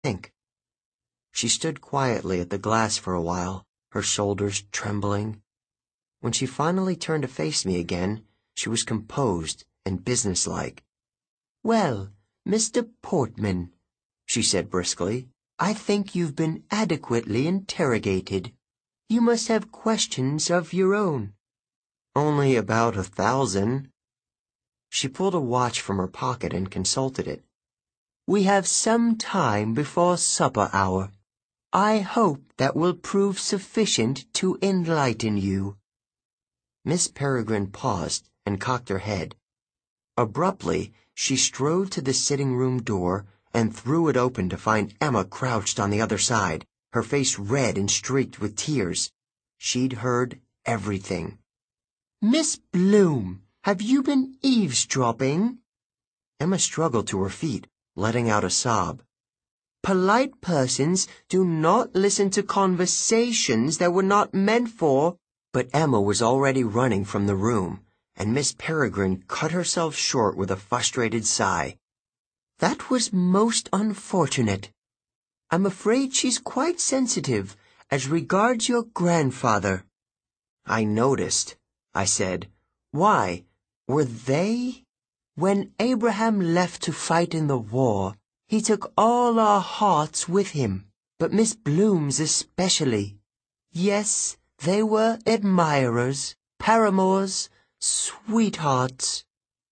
think. She stood quietly at the glass for a while, her shoulders trembling. When she finally turned to face me again, she was composed and businesslike. "Well, Mr. Portman," she said briskly, "I think you've been adequately interrogated. You must have questions of your own." "Only about 1,000. She pulled a watch from her pocket and consulted it. "We have some time before supper hour. I hope that will prove sufficient to enlighten you." Miss Peregrine paused and cocked her head. Abruptly, she strode to the sitting-room door and threw it open to find Emma crouched on the other side, her face red and streaked with tears. She'd heard everything. "Miss Bloom, have you been eavesdropping?" Emma struggled to her feet, letting out a sob. "Polite persons do not listen to conversations that were not meant for—" But Emma was already running from the room, and Miss Peregrine cut herself short with a frustrated sigh. "That was most unfortunate. I'm afraid she's quite sensitive as regards your grandfather." "I noticed," I said. "Why, were they—" "When Abraham left to fight in the war, he took all our hearts with him, but Miss Bloom's especially. Yes, they were admirers, paramours, sweethearts."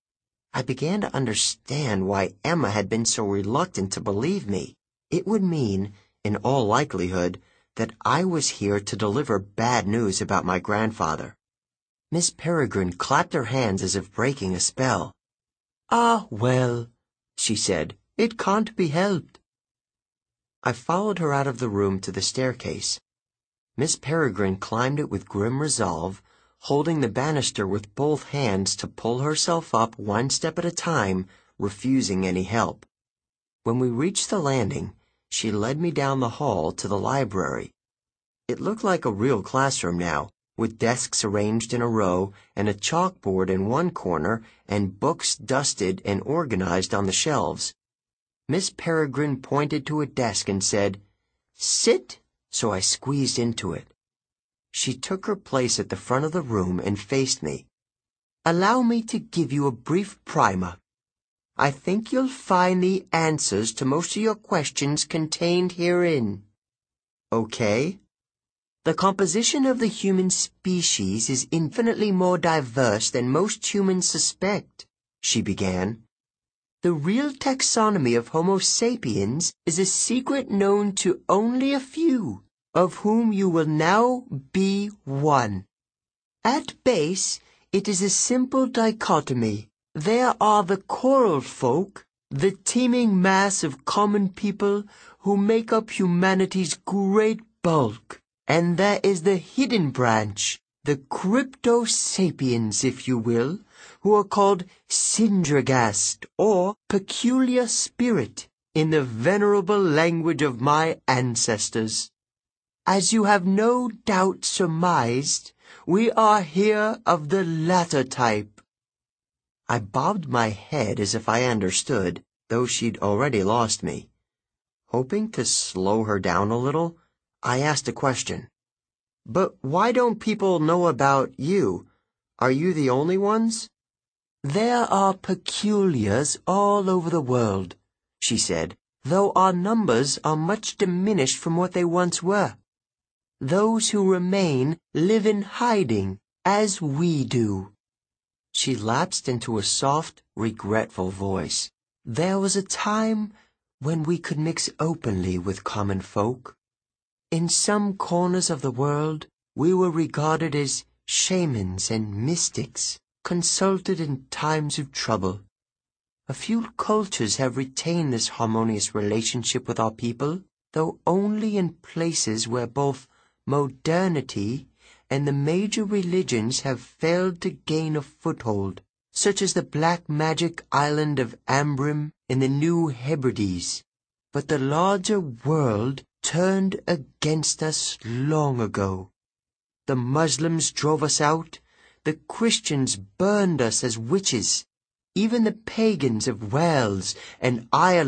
I began to understand why Emma had been so reluctant to believe me. It would mean, in all likelihood, that I was here to deliver bad news about my grandfather. Miss Peregrine clapped her hands as if breaking a spell. "Ah, well," she said, "it can't be helped." I followed her out of the room to the staircase. Miss Peregrine climbed it with grim resolve, holding the banister with both hands to pull herself up one step at a time, refusing any help. When we reached the landing, she led me down the hall to the library. It looked like a real classroom now, with desks arranged in a row and a chalkboard in one corner and books dusted and organized on the shelves. Miss Peregrine pointed to a desk and said, "Sit," so I squeezed into it. She took her place at the front of the room and faced me. "Allow me to give you a brief primer. I think you'll find the answers to most of your questions contained herein." "Okay." "The composition of the human species is infinitely more diverse than most humans suspect," she began. "The real taxonomy of Homo sapiens is a secret known to only a few, of whom you will now be one. At base, it is a simple dichotomy. There are the choral folk, the teeming mass of common people who make up humanity's great bulk, and there is the hidden branch, the crypto-sapiens, if you will, who are called Syndragast, or peculiar spirit, in the venerable language of my ancestors. As you have no doubt surmised, we are here of the latter type." I bobbed my head as if I understood, though she'd already lost me. Hoping to slow her down a little, I asked a question. "But why don't people know about you? Are you the only ones?" "There are peculiars all over the world," she said, "though our numbers are much diminished from what they once were. Those who remain live in hiding, as we do." She lapsed into a soft, regretful voice. "There was a time when we could mix openly with common folk. In some corners of the world, we were regarded as shamans and mystics, consulted in times of trouble. A few cultures have retained this harmonious relationship with our people, though only in places where both modernity and the major religions have failed to gain a foothold, such as the black magic island of Ambrim in the New Hebrides. But the larger world turned against us long ago. The Muslims drove us out, the Christians burned us as witches. Even the pagans of Wales and Ireland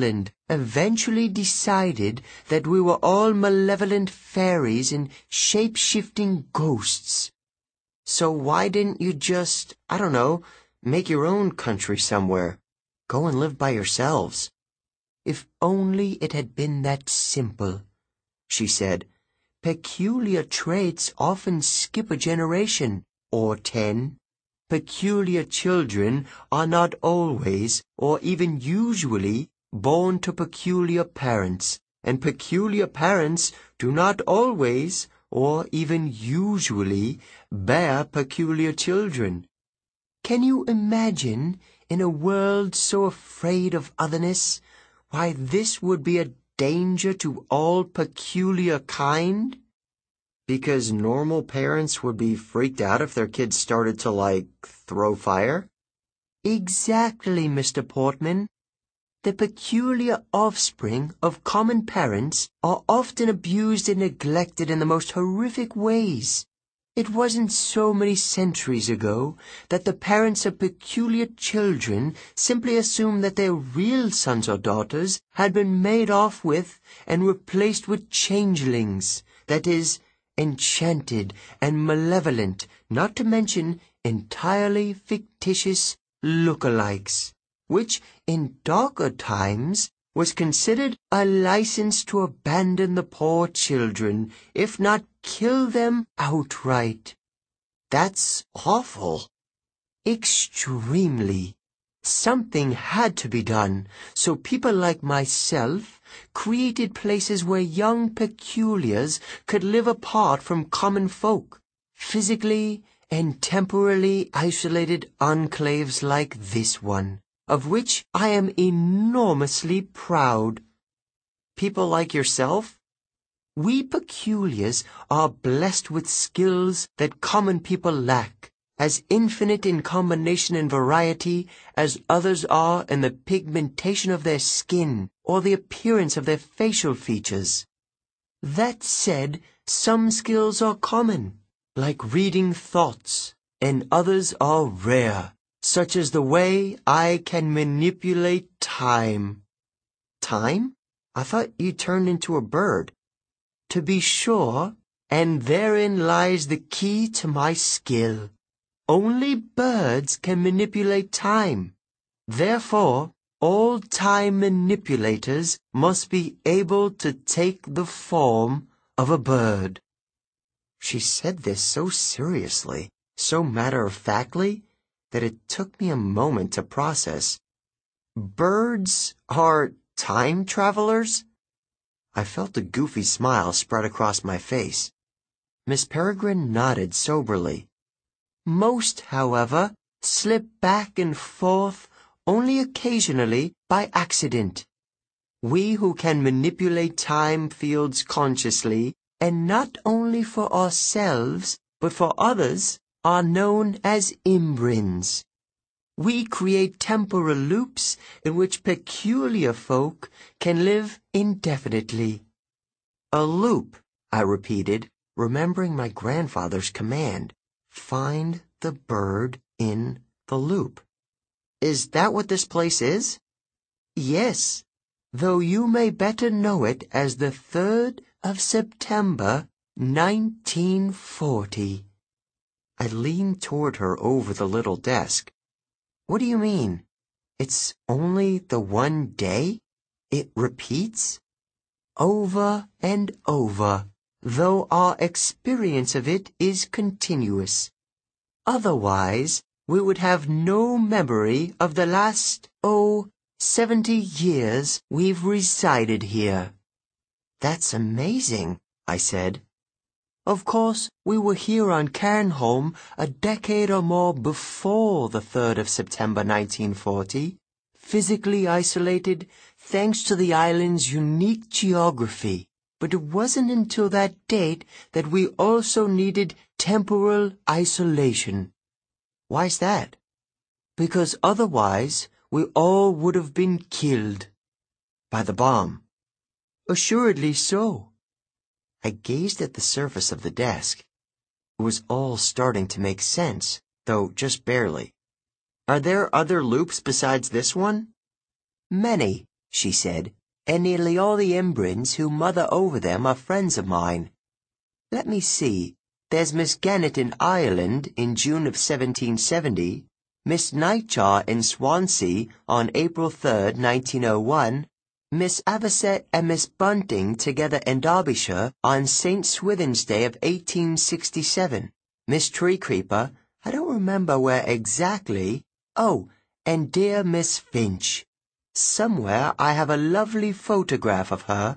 eventually decided that we were all malevolent fairies and shape-shifting ghosts. So why didn't you just, I don't know, make your own country somewhere? Go and live by yourselves. If only it had been that simple, she said. Peculiar traits often skip a generation, or 10. Peculiar children are not always, or even usually, born to peculiar parents, and peculiar parents do not always, or even usually, bear peculiar children. Can you imagine, in a world so afraid of otherness, why this would be a danger to all peculiar kind? Because normal parents would be freaked out if their kids started to, throw fire? Exactly, Mr. Portman. The peculiar offspring of common parents are often abused and neglected in the most horrific ways. It wasn't so many centuries ago that the parents of peculiar children simply assumed that their real sons or daughters had been made off with and replaced with changelings, that is, enchanted and malevolent, not to mention entirely fictitious look-alikes, which in darker times was considered a license to abandon the poor children, if not kill them outright. That's awful. Extremely. Something had to be done, so people like myself created places where young peculiars could live apart from common folk, physically and temporally isolated enclaves like this one, of which I am enormously proud. People like yourself? We peculiars are blessed with skills that common people lack, as infinite in combination and variety as others are in the pigmentation of their skin or the appearance of their facial features. That said, some skills are common, like reading thoughts, and others are rare, such as the way I can manipulate time. Time? I thought you turned into a bird. To be sure, and therein lies the key to my skill. Only birds can manipulate time. Therefore, all time manipulators must be able to take the form of a bird. She said this so seriously, so matter-of-factly, that it took me a moment to process. Birds are time travelers? I felt a goofy smile spread across my face. Miss Peregrine nodded soberly. Most, however, slip back and forth only occasionally by accident. We who can manipulate time fields consciously, and not only for ourselves, but for others, are known as imbrins. We create temporal loops in which peculiar folk can live indefinitely. A loop, I repeated, remembering my grandfather's command. Find the bird in the loop. Is that what this place is? Yes, though you may better know it as the 3rd of September, 1940. I leaned toward her over the little desk. What do you mean? It's only the one day? It repeats? Over and over, though our experience of it is continuous. Otherwise, we would have no memory of the last, 70 years we've resided here. That's amazing, I said. Of course, we were here on Cairnholm a decade or more before the 3rd of September 1940, physically isolated thanks to the island's unique geography. But it wasn't until that date that we also needed temporal isolation. Why's that? Because otherwise we all would have been killed. By the bomb. Assuredly so. I gazed at the surface of the desk. It was all starting to make sense, though just barely. Are there other loops besides this one? Many, she said. and nearly all the Imbrins who mother over them are friends of mine. Let me see. There's Miss Gannett in Ireland in June of 1770, Miss Nightjar in Swansea on April 3rd, 1901, Miss Avocet and Miss Bunting together in Derbyshire on St. Swithin's Day of 1867, Miss Treecreeper, I don't remember where exactly, oh, and dear Miss Finch. Somewhere I have a lovely photograph of her.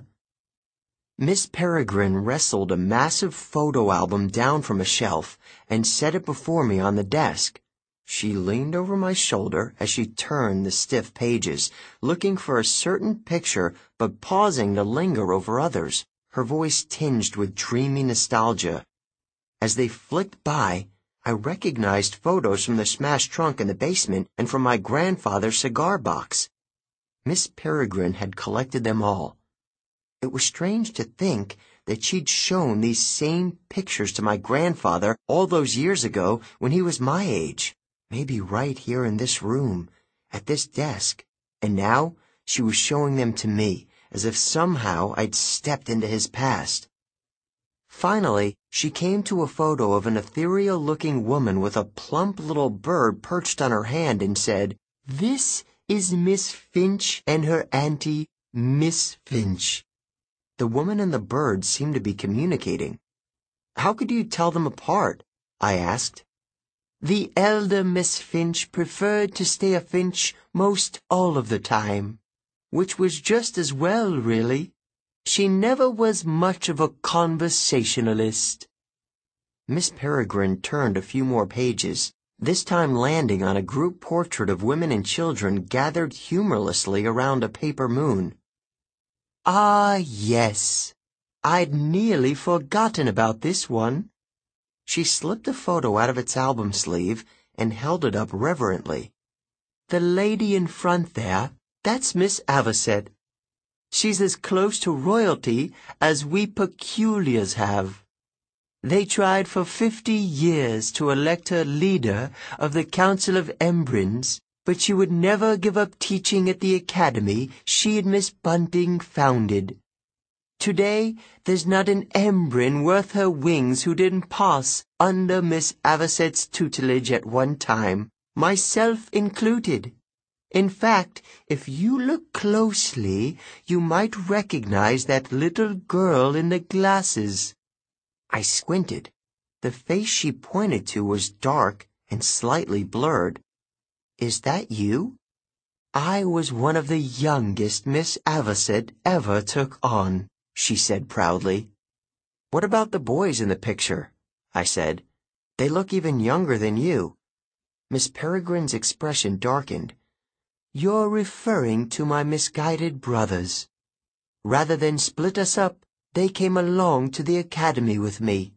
Miss Peregrine wrestled a massive photo album down from a shelf and set it before me on the desk. She leaned over my shoulder as she turned the stiff pages, looking for a certain picture but pausing to linger over others, her voice tinged with dreamy nostalgia. As they flicked by, I recognized photos from the smashed trunk in the basement and from my grandfather's cigar box. Miss Peregrine had collected them all. It was strange to think that she'd shown these same pictures to my grandfather all those years ago when he was my age, maybe right here in this room, at this desk, and now she was showing them to me, as if somehow I'd stepped into his past. Finally, she came to a photo of an ethereal-looking woman with a plump little bird perched on her hand and said, "This is Miss Finch and her auntie, Miss Finch." The woman and the bird seemed to be communicating. "How could you tell them apart?" I asked. "The elder Miss Finch preferred to stay a Finch most all of the time, which was just as well, really. She never was much of a conversationalist." Miss Peregrine turned a few more pages, this time landing on a group portrait of women and children gathered humorlessly around a paper moon. "Ah, yes. I'd nearly forgotten about this one." She slipped a photo out of its album sleeve and held it up reverently. "The lady in front there, that's Miss Avocet. She's as close to royalty as we peculiars have. They tried for 50 years to elect her leader of the Council of Embrins, but she would never give up teaching at the academy she and Miss Bunting founded. Today, there's not an Embrin worth her wings who didn't pass under Miss Avocet's tutelage at one time, myself included. In fact, if you look closely, you might recognize that little girl in the glasses." I squinted. The face she pointed to was dark and slightly blurred. "Is that you?" "I was one of the youngest Miss Avocet ever took on," she said proudly. "What about the boys in the picture?" I said. "They look even younger than you." Miss Peregrine's expression darkened. "You're referring to my misguided brothers. Rather than split us up, they came along to the academy with me.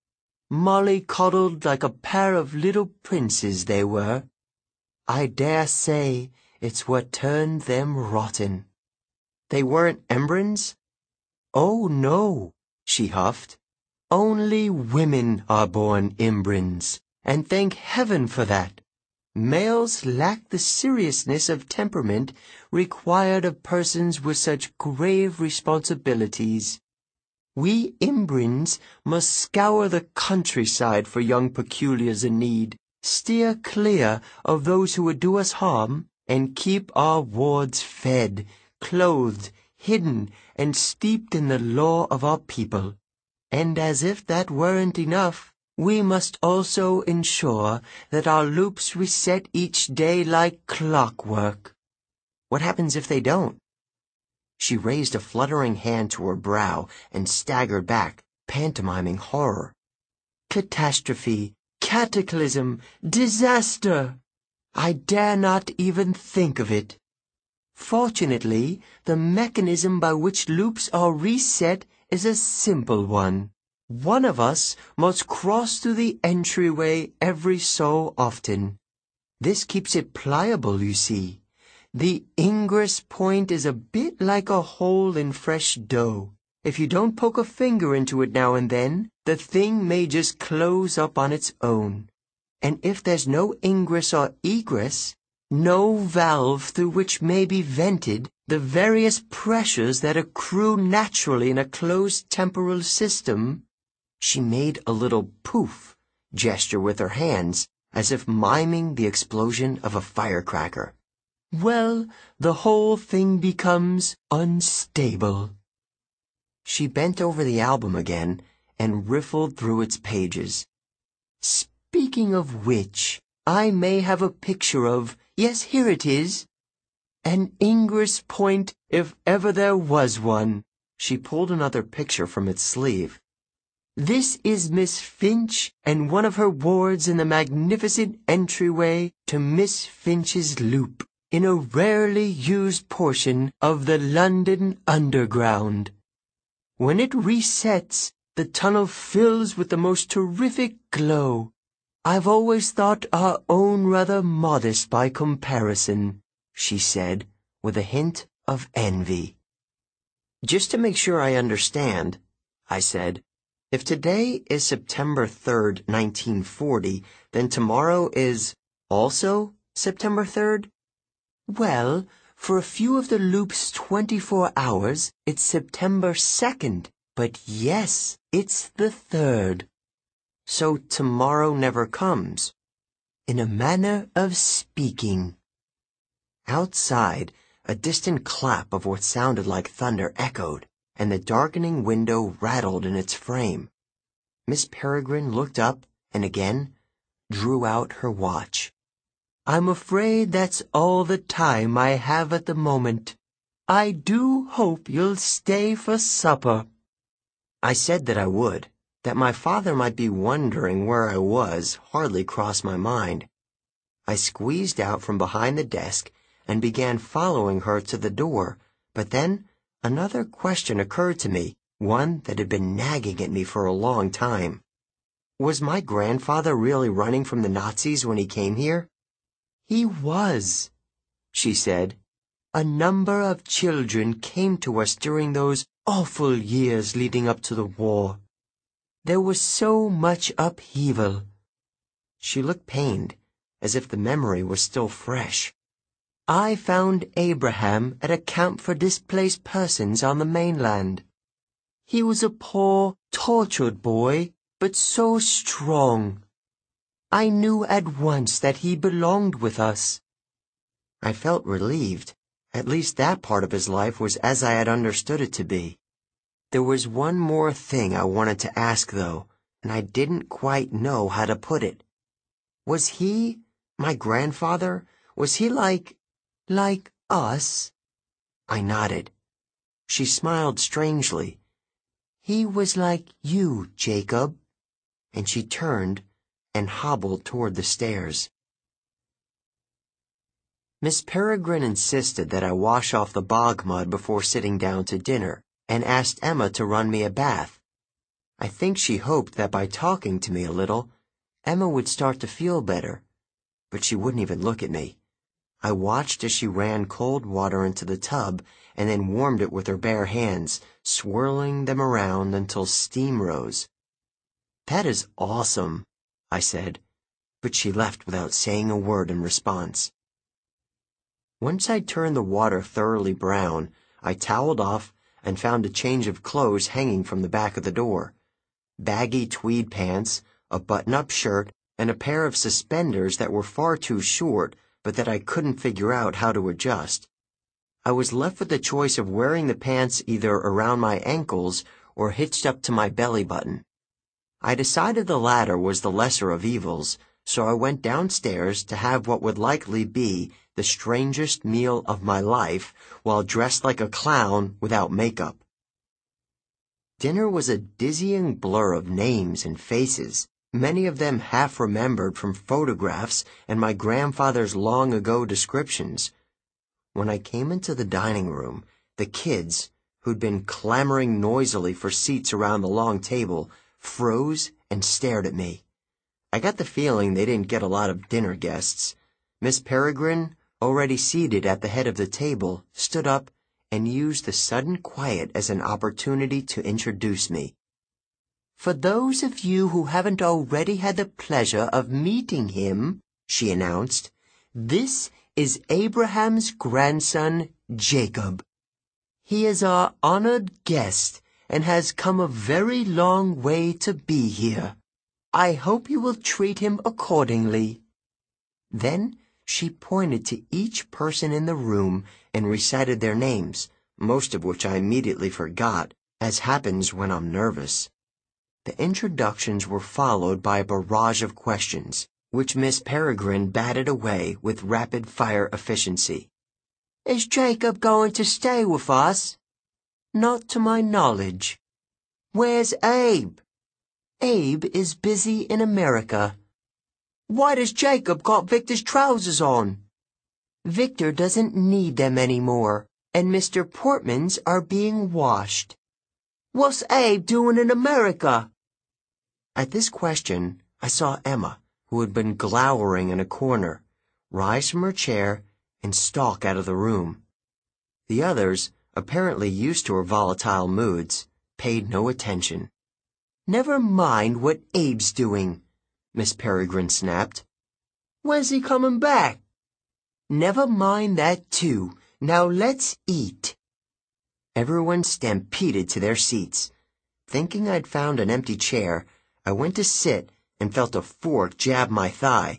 Molly-coddled like a pair of little princes they were. I dare say it's what turned them rotten." "They weren't Embrins?" "Oh, no," she huffed. "Only women are born Imbrins, and thank heaven for that. Males lack the seriousness of temperament required of persons with such grave responsibilities. We Imbrins must scour the countryside for young peculiars in need, steer clear of those who would do us harm, and keep our wards fed, clothed, hidden, and steeped in the lore of our people. And as if that weren't enough, we must also ensure that our loops reset each day like clockwork." "What happens if they don't?" She raised a fluttering hand to her brow and staggered back, pantomiming horror. "Catastrophe, cataclysm, disaster! I dare not even think of it. Fortunately, the mechanism by which loops are reset is a simple one. One of us must cross through the entryway every so often. This keeps it pliable, you see. The ingress point is a bit like a hole in fresh dough. If you don't poke a finger into it now and then, the thing may just close up on its own. And if there's no ingress or egress, no valve through which may be vented, the various pressures that accrue naturally in a closed temporal system. She made a little poof gesture with her hands, as if miming the explosion of a firecracker. Well, the whole thing becomes unstable. She bent over the album again and riffled through its pages. Speaking of which, I may have a picture of, yes, here it is, an Ingress Point if ever there was one. She pulled another picture from its sleeve. This is Miss Finch and one of her wards in the magnificent entryway to Miss Finch's Loop, in a rarely used portion of the London Underground. When it resets, the tunnel fills with the most terrific glow. I've always thought our own rather modest by comparison, she said, with a hint of envy. Just to make sure I understand, I said, if today is September 3rd, 1940, then tomorrow is also September 3rd? Well, for a few of the loop's 24 hours, it's September 2nd, but yes, it's the 3rd. So tomorrow never comes, in a manner of speaking. Outside, a distant clap of what sounded like thunder echoed, and the darkening window rattled in its frame. Miss Peregrine looked up and again drew out her watch. I'm afraid that's all the time I have at the moment. I do hope you'll stay for supper. I said that I would. That my father might be wondering where I was hardly crossed my mind. I squeezed out from behind the desk and began following her to the door, but then another question occurred to me, one that had been nagging at me for a long time. Was my grandfather really running from the Nazis when he came here? He was, she said. A number of children came to us during those awful years leading up to the war. There was so much upheaval. She looked pained, as if the memory was still fresh. I found Abraham at a camp for displaced persons on the mainland. He was a poor, tortured boy, but so strong. I knew at once that he belonged with us. I felt relieved. At least that part of his life was as I had understood it to be. There was one more thing I wanted to ask, though, and I didn't quite know how to put it. Was he, my grandfather, was he like us? I nodded. She smiled strangely. He was like you, Jacob. And she turned and hobbled toward the stairs. Miss Peregrine insisted that I wash off the bog mud before sitting down to dinner, and asked Emma to run me a bath. I think she hoped that by talking to me a little, Emma would start to feel better, but she wouldn't even look at me. I watched as she ran cold water into the tub and then warmed it with her bare hands, swirling them around until steam rose. That is awesome, I said, but she left without saying a word in response. Once I'd turned the water thoroughly brown, I toweled off and found a change of clothes hanging from the back of the door. Baggy tweed pants, a button-up shirt, and a pair of suspenders that were far too short, but that I couldn't figure out how to adjust. I was left with the choice of wearing the pants either around my ankles or hitched up to my belly button. I decided the latter was the lesser of evils, so I went downstairs to have what would likely be the strangest meal of my life while dressed like a clown without makeup. Dinner was a dizzying blur of names and faces, many of them half-remembered from photographs and my grandfather's long-ago descriptions. When I came into the dining room, the kids, who'd been clamoring noisily for seats around the long table, froze and stared at me. I got the feeling they didn't get a lot of dinner guests. Miss Peregrine, already seated at the head of the table, stood up and used the sudden quiet as an opportunity to introduce me. For those of you who haven't already had the pleasure of meeting him, she announced, this is Abraham's grandson, Jacob. He is our honored guest and has come a very long way to be here. I hope you will treat him accordingly." Then she pointed to each person in the room and recited their names, most of which I immediately forgot, as happens when I'm nervous. The introductions were followed by a barrage of questions, which Miss Peregrine batted away with rapid-fire efficiency. "Is Jacob going to stay with us?" "Not to my knowledge." "Where's Abe?" "Abe is busy in America." "Why does Jacob got Victor's trousers on?" "Victor doesn't need them anymore, and Mr. Portman's are being washed." "What's Abe doing in America?" At this question, I saw Emma, who had been glowering in a corner, rise from her chair and stalk out of the room. The others, apparently used to her volatile moods, paid no attention. "Never mind what Abe's doing," Miss Peregrine snapped. "When's he coming back?" "Never mind that, too. Now let's eat." Everyone stampeded to their seats. Thinking I'd found an empty chair, I went to sit and felt a fork jab my thigh.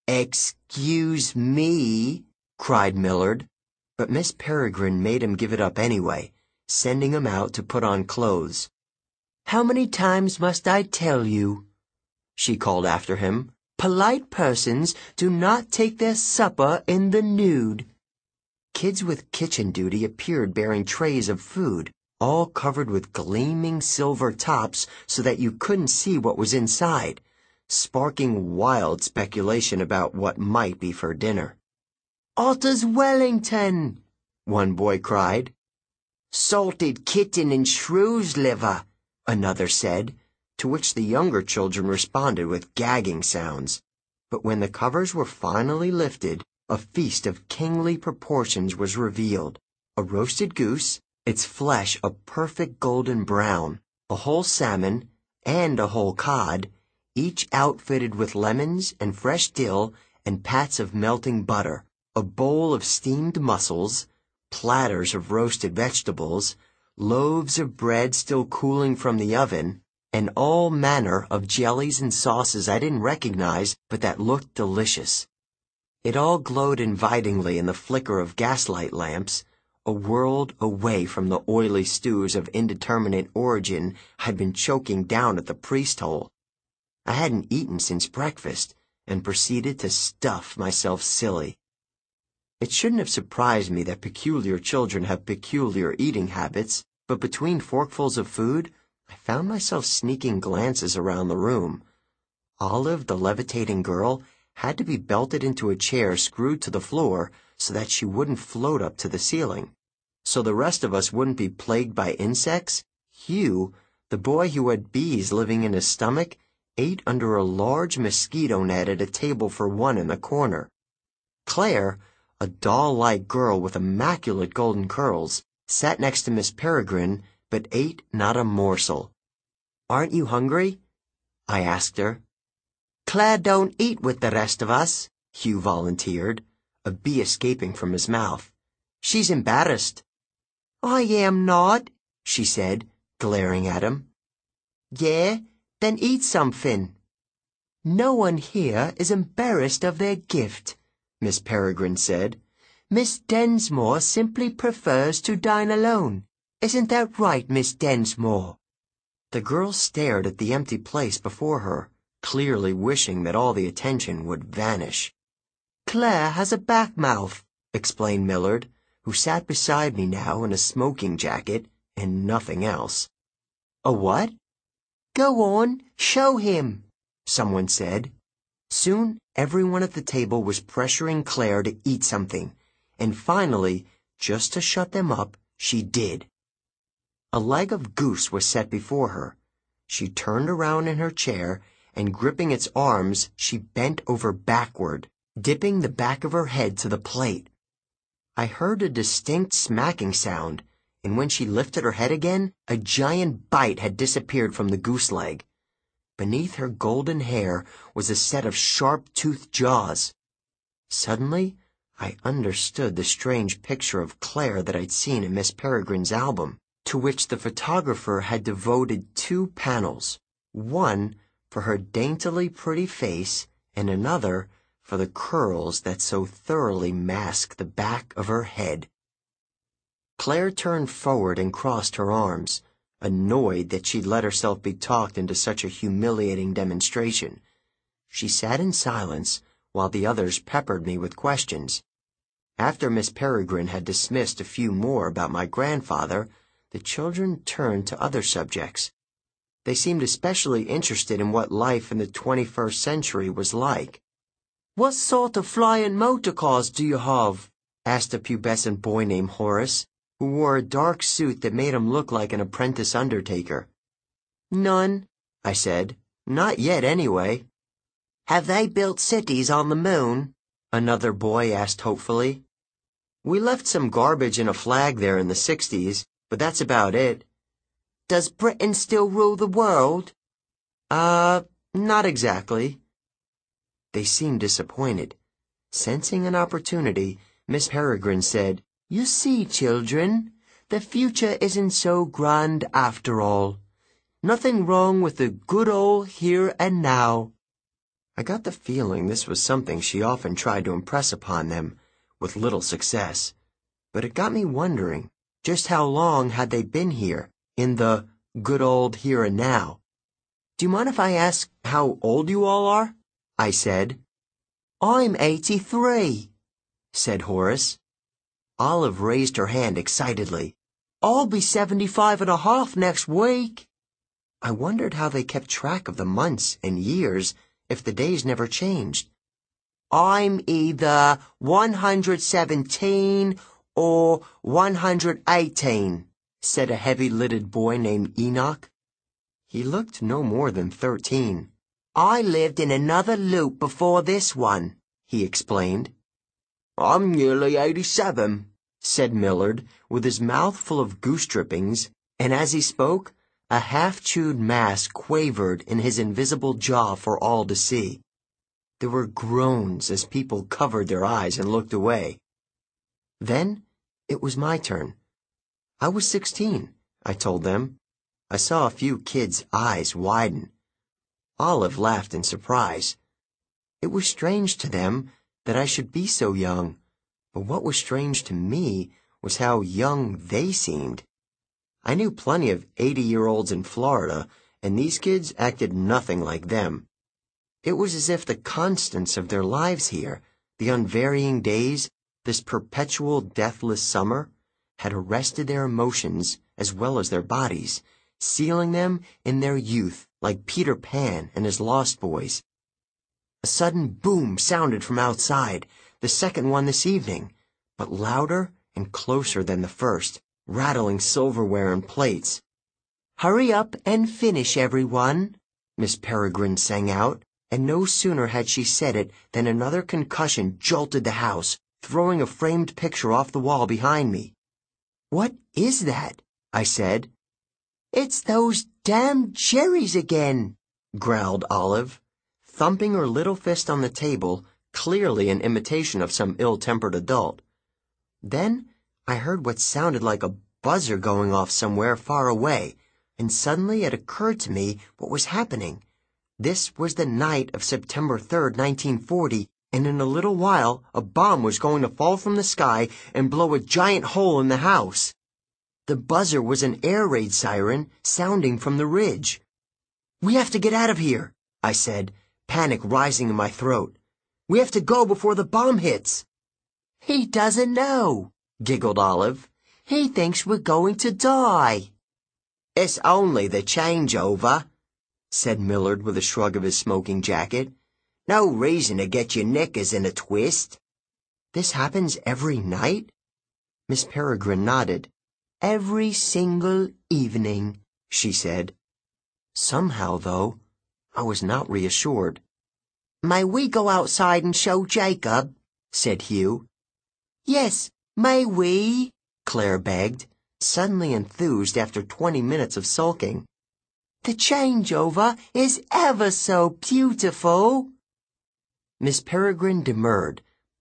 "Excuse me," cried Millard, but Miss Peregrine made him give it up anyway, sending him out to put on clothes. "How many times must I tell you?" she called after him. "Polite persons do not take their supper in the nude." Kids with kitchen duty appeared bearing trays of food, all covered with gleaming silver tops so that you couldn't see what was inside, sparking wild speculation about what might be for dinner. "Otter's Wellington!" one boy cried. "Salted kitten and shrew's liver," another said, to which the younger children responded with gagging sounds. But when the covers were finally lifted, a feast of kingly proportions was revealed. A roasted goose, its flesh a perfect golden brown, a whole salmon, and a whole cod, each outfitted with lemons and fresh dill and pats of melting butter, a bowl of steamed mussels, platters of roasted vegetables, loaves of bread still cooling from the oven, and all manner of jellies and sauces I didn't recognize but that looked delicious. It all glowed invitingly in the flicker of gaslight lamps, a world away from the oily stews of indeterminate origin I'd been choking down at the priest hole. I hadn't eaten since breakfast, and proceeded to stuff myself silly. It shouldn't have surprised me that peculiar children have peculiar eating habits, but between forkfuls of food, I found myself sneaking glances around the room. Olive, the levitating girl, had to be belted into a chair screwed to the floor so that she wouldn't float up to the ceiling. So the rest of us wouldn't be plagued by insects, Hugh, the boy who had bees living in his stomach, ate under a large mosquito net at a table for one in the corner. Claire, a doll-like girl with immaculate golden curls, sat next to Miss Peregrine, but ate not a morsel. "Aren't you hungry?" I asked her. "Claire don't eat with the rest of us," Hugh volunteered, a bee escaping from his mouth. "She's embarrassed." "I am not," she said, glaring at him. "Yeah, then eat something." "No one here is embarrassed of their gift," Miss Peregrine said. "Miss Densmore simply prefers to dine alone. Isn't that right, Miss Densmore?" The girl stared at the empty place before her, clearly wishing that all the attention would vanish. "Claire has a back mouth," explained Millard, who sat beside me now in a smoking jacket and nothing else. "A what?" "Go on, show him," someone said. Soon everyone at the table was pressuring Claire to eat something, and finally, just to shut them up, she did. A leg of goose was set before her. She turned around in her chair, and gripping its arms, she bent over backward, dipping the back of her head to the plate. I heard a distinct smacking sound, and when she lifted her head again, a giant bite had disappeared from the goose leg. Beneath her golden hair was a set of sharp-toothed jaws. Suddenly, I understood the strange picture of Claire that I'd seen in Miss Peregrine's album, to which the photographer had devoted 2 panels, one for her daintily pretty face and another for the curls that so thoroughly masked the back of her head. Claire turned forward and crossed her arms, annoyed that she'd let herself be talked into such a humiliating demonstration. She sat in silence while the others peppered me with questions. After Miss Peregrine had dismissed a few more about my grandfather, the children turned to other subjects. They seemed especially interested in what life in the 21st century was like. "What sort of flying motor cars do you have?" asked a pubescent boy named Horace, who wore a dark suit that made him look like an apprentice undertaker. "None," I said. "Not yet, anyway." "Have they built cities on the moon?" another boy asked hopefully. "We left some garbage and a flag there in the 60s, but that's about it." "Does Britain still rule the world?" Not exactly." They seemed disappointed. Sensing an opportunity, Miss Peregrine said, "You see, children, the future isn't so grand after all. Nothing wrong with the good old here and now." I got the feeling this was something she often tried to impress upon them, with little success. But it got me wondering, just how long had they been here, in the good old here and now? "Do you mind if I ask how old you all are?" I said. "I'm 83, said Horace. Olive raised her hand excitedly. "I'll be 75.5 next week." I wondered how they kept track of the months and years if the days never changed. "I'm either 117 or 118, said a heavy-lidded boy named Enoch. He looked no more than 13. "I lived in another loop before this one," he explained. "I'm nearly 87, said Millard, with his mouth full of goose drippings, and as he spoke, a half-chewed mass quavered in his invisible jaw for all to see. There were groans as people covered their eyes and looked away. Then it was my turn. I was 16, I told them. I saw a few kids' eyes widen. Olive laughed in surprise. It was strange to them that I should be so young, but what was strange to me was how young they seemed. I knew plenty of 80-year-olds in Florida, and these kids acted nothing like them. It was as if the constants of their lives here, the unvarying days, this perpetual deathless summer, had arrested their emotions as well as their bodies, sealing them in their youth like Peter Pan and his Lost Boys. A sudden boom sounded from outside, the second one this evening, but louder and closer than the first, rattling silverware and plates. "Hurry up and finish, everyone," Miss Peregrine sang out, and no sooner had she said it than another concussion jolted the house, throwing a framed picture off the wall behind me. "What is that?" I said. "It's those damned cherries again," growled Olive, thumping her little fist on the table, clearly in imitation of some ill-tempered adult. Then I heard what sounded like a buzzer going off somewhere far away, and suddenly it occurred to me what was happening. This was the night of September 3rd, 1940, and in a little while a bomb was going to fall from the sky and blow a giant hole in the house. The buzzer was an air raid siren sounding from the ridge. "We have to get out of here," I said, panic rising in my throat. "We have to go before the bomb hits." "He doesn't know," giggled Olive. "He thinks we're going to die." "It's only the changeover," said Millard with a shrug of his smoking jacket. "No reason to get your knickers in a twist." "This happens every night?" Miss Peregrine nodded. "Every single evening," she said. Somehow, though, I was not reassured. "May we go outside and show Jacob?" said Hugh. "Yes, may we?" Claire begged, suddenly enthused after 20 minutes of sulking. "The changeover is ever so beautiful." Miss Peregrine demurred,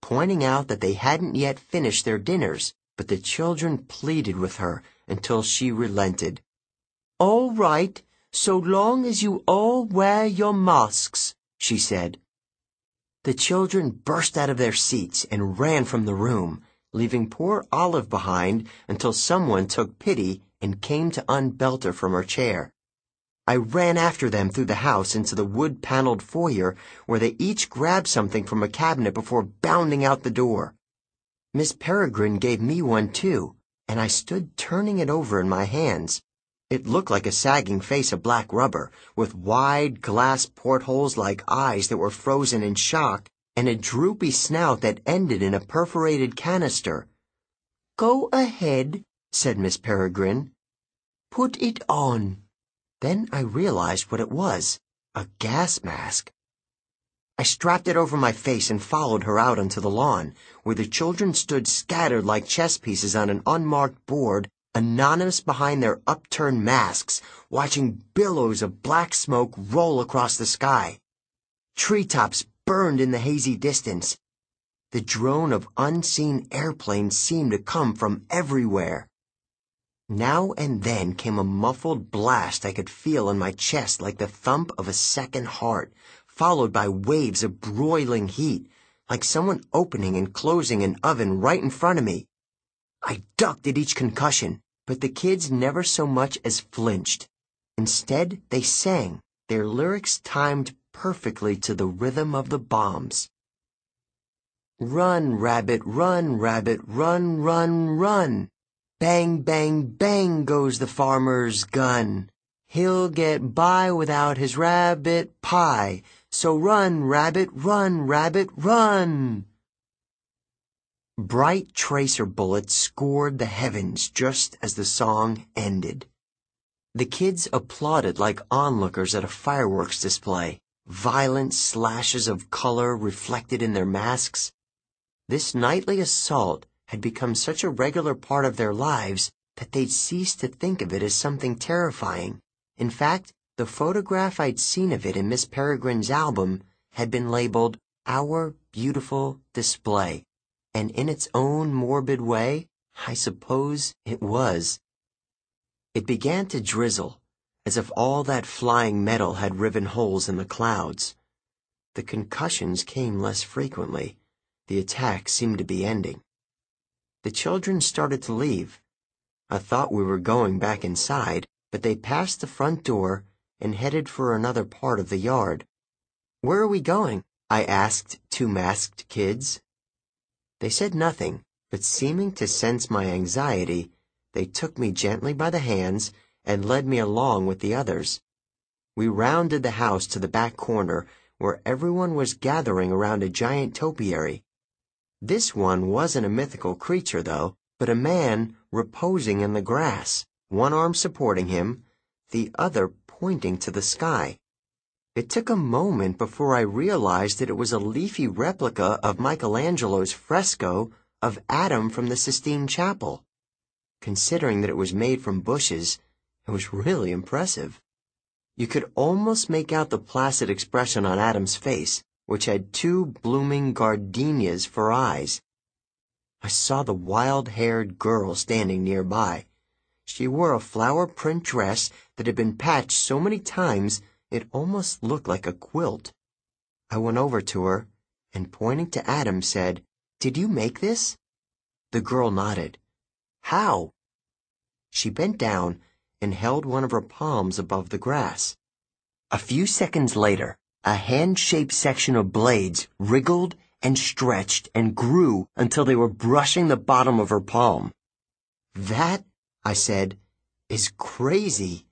pointing out that they hadn't yet finished their dinners, but the children pleaded with her until she relented. "All right, so long as you all wear your masks," she said. The children burst out of their seats and ran from the room, leaving poor Olive behind until someone took pity and came to unbelt her from her chair. I ran after them through the house into the wood-paneled foyer, where they each grabbed something from a cabinet before bounding out the door. Miss Peregrine gave me one too, and I stood turning it over in my hands. It looked like a sagging face of black rubber, with wide glass portholes like eyes that were frozen in shock, and a droopy snout that ended in a perforated canister. "Go ahead," said Miss Peregrine. "Put it on." Then I realized what it was, a gas mask. I strapped it over my face and followed her out onto the lawn, where the children stood scattered like chess pieces on an unmarked board, anonymous behind their upturned masks, watching billows of black smoke roll across the sky. Treetops burned in the hazy distance. The drone of unseen airplanes seemed to come from everywhere. Now and then came a muffled blast I could feel in my chest like the thump of a second heart, followed by waves of broiling heat, like someone opening and closing an oven right in front of me. I ducked at each concussion, but the kids never so much as flinched. Instead, they sang, their lyrics timed perfectly to the rhythm of the bombs. "Run, rabbit, run, run, run. Bang, bang, bang goes the farmer's gun. He'll get by without his rabbit pie. So run, rabbit, run." Bright tracer bullets scored the heavens just as the song ended. The kids applauded like onlookers at a fireworks display, violent slashes of color reflected in their masks. This nightly assault had become such a regular part of their lives that they'd ceased to think of it as something terrifying. In fact, the photograph I'd seen of it in Miss Peregrine's album had been labeled Our Beautiful Display. And in its own morbid way, I suppose it was. It began to drizzle, as if all that flying metal had riven holes in the clouds. The concussions came less frequently. The attack seemed to be ending. The children started to leave. I thought we were going back inside, but they passed the front door and headed for another part of the yard. "Where are we going?" I asked two masked kids. They said nothing, but seeming to sense my anxiety, they took me gently by the hands and led me along with the others. We rounded the house to the back corner, where everyone was gathering around a giant topiary. This one wasn't a mythical creature, though, but a man reposing in the grass, one arm supporting him, the other pointing to the sky. It took a moment before I realized that it was a leafy replica of Michelangelo's fresco of Adam from the Sistine Chapel. Considering that it was made from bushes, it was really impressive. You could almost make out the placid expression on Adam's face, which had two blooming gardenias for eyes. I saw the wild-haired girl standing nearby. She wore a flower-print dress that had been patched so many times it almost looked like a quilt. I went over to her and, pointing to Adam, said, "Did you make this?" The girl nodded. "How?" She bent down and held one of her palms above the grass. A few seconds later, a hand-shaped section of blades wriggled and stretched and grew until they were brushing the bottom of her palm. "That," I said, "is crazy."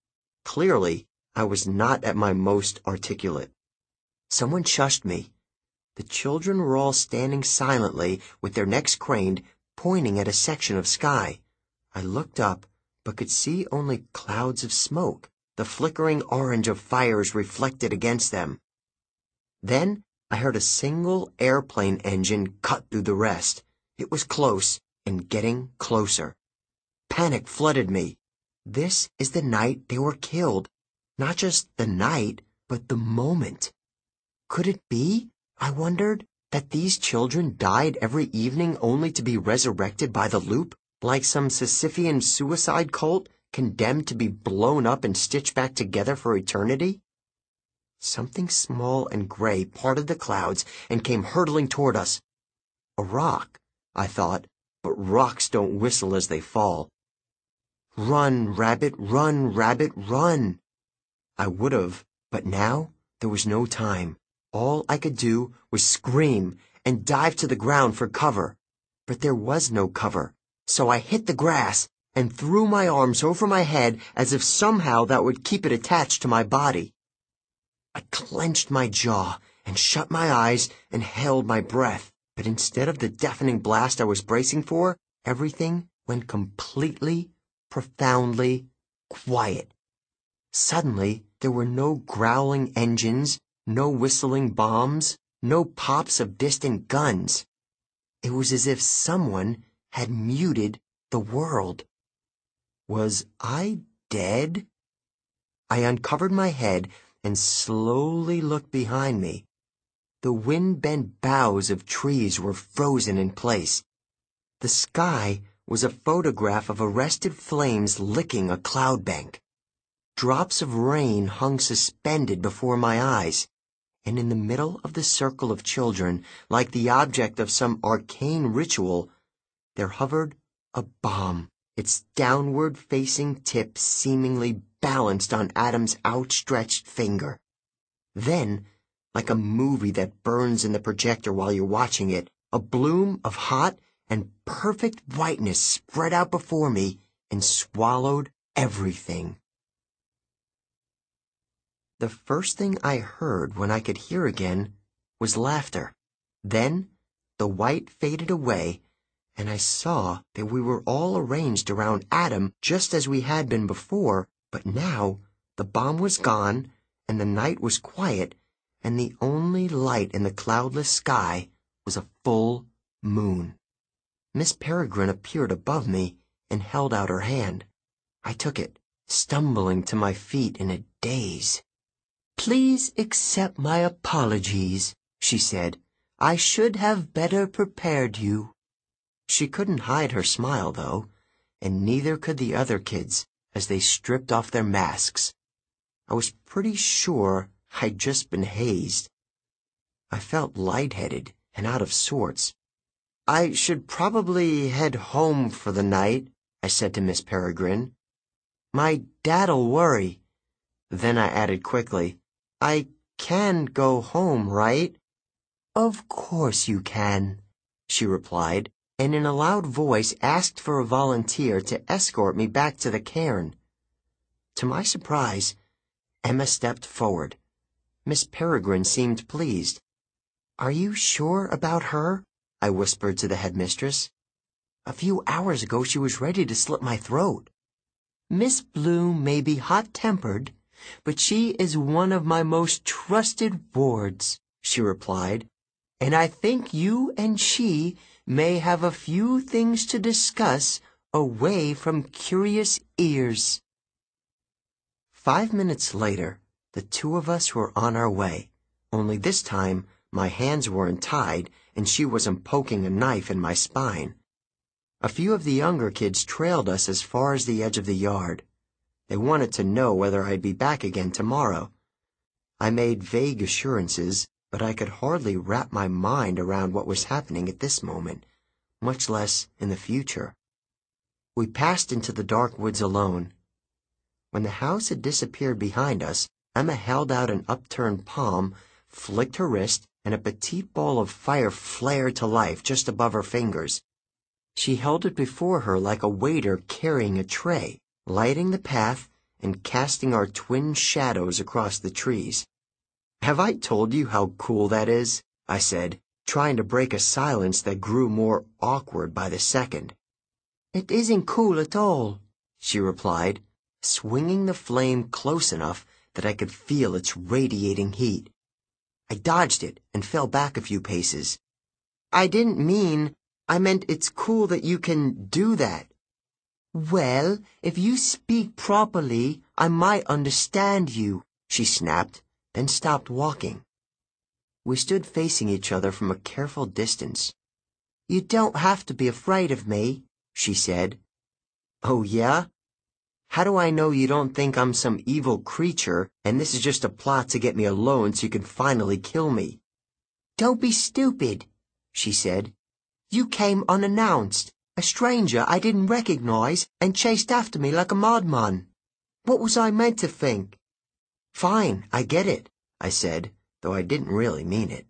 Clearly, I was not at my most articulate. Someone shushed me. The children were all standing silently, with their necks craned, pointing at a section of sky. I looked up, but could see only clouds of smoke, the flickering orange of fires reflected against them. Then I heard a single airplane engine cut through the rest. It was close, and getting closer. Panic flooded me. This is the night they were killed. Not just the night, but the moment. Could it be, I wondered, That these children died every evening only to be resurrected by the loop, like some Sisyphean suicide cult condemned to be blown up and stitched back together for eternity? Something small and gray parted the clouds and came hurtling toward us. A rock, I thought, but rocks don't whistle as they fall. Run, rabbit, run. I would have, but now there was no time. All I could do was scream and dive to the ground for cover. But there was no cover, so I hit the grass and threw my arms over my head as if somehow that would keep it attached to my body. I clenched my jaw and shut my eyes and held my breath, but instead of the deafening blast I was bracing for, everything went completely, profoundly quiet. Suddenly, there were no growling engines, no whistling bombs, no pops of distant guns. It was as if someone had muted the world. Was I dead? I uncovered my head and slowly looked behind me. The wind-bent boughs of trees were frozen in place. The sky was a photograph of arrested flames licking a cloud bank. Drops of rain hung suspended before my eyes, and in the middle of the circle of children, like the object of some arcane ritual, there hovered a bomb, its downward-facing tip seemingly balanced on Adam's outstretched finger. Then, like a movie that burns in the projector while you're watching it, a bloom of hot and perfect whiteness spread out before me and swallowed everything. The first thing I heard when I could hear again was laughter. Then the white faded away, and I saw that we were all arranged around Adam just as we had been before, but now the bomb was gone, and the night was quiet, and the only light in the cloudless sky was a full moon. Miss Peregrine appeared above me and held out her hand. I took it, stumbling to my feet in a daze. "Please accept my apologies," she said. "I should have better prepared you." She couldn't hide her smile, though, and neither could the other kids as they stripped off their masks. I was pretty sure I'd just been hazed. I felt lightheaded and out of sorts. "I should probably head home for the night," I said to Miss Peregrine. "My dad'll worry." Then I added quickly, "I can go home, right?" "Of course you can," she replied, and in a loud voice asked for a volunteer to escort me back to the cairn. To my surprise, Emma stepped forward. Miss Peregrine seemed pleased. "Are you sure about her?" I whispered to the headmistress. "A few hours ago she was ready to slit my throat." "Miss Bloom may be hot-tempered, but she is one of my most trusted wards," she replied, "and I think you and she may have a few things to discuss away from curious ears." 5 minutes later, the two of us were on our way, only this time my hands weren't tied and she wasn't poking a knife in my spine. A few of the younger kids trailed us as far as the edge of the yard. They wanted to know whether I'd be back again tomorrow. I made vague assurances, but I could hardly wrap my mind around what was happening at this moment, much less in the future. We passed into the dark woods alone. When the house had disappeared behind us, Emma held out an upturned palm, flicked her wrist, and a petite ball of fire flared to life just above her fingers. She held it before her like a waiter carrying a tray, lighting the path and casting our twin shadows across the trees. "Have I told you how cool that is?" I said, trying to break a silence that grew more awkward by the second. "It isn't cool at all," she replied, swinging the flame close enough that I could feel its radiating heat. I dodged it and fell back a few paces. "I didn't mean, I meant it's cool that you can do that." "Well, if you speak properly, I might understand you," she snapped, then stopped walking. We stood facing each other from a careful distance. "You don't have to be afraid of me," she said. "Oh, yeah? How do I know you don't think I'm some evil creature and this is just a plot to get me alone so you can finally kill me?" "Don't be stupid," she said. "You came unannounced, a stranger I didn't recognize, and chased after me like a madman. What was I meant to think?" "Fine, I get it," I said, though I didn't really mean it.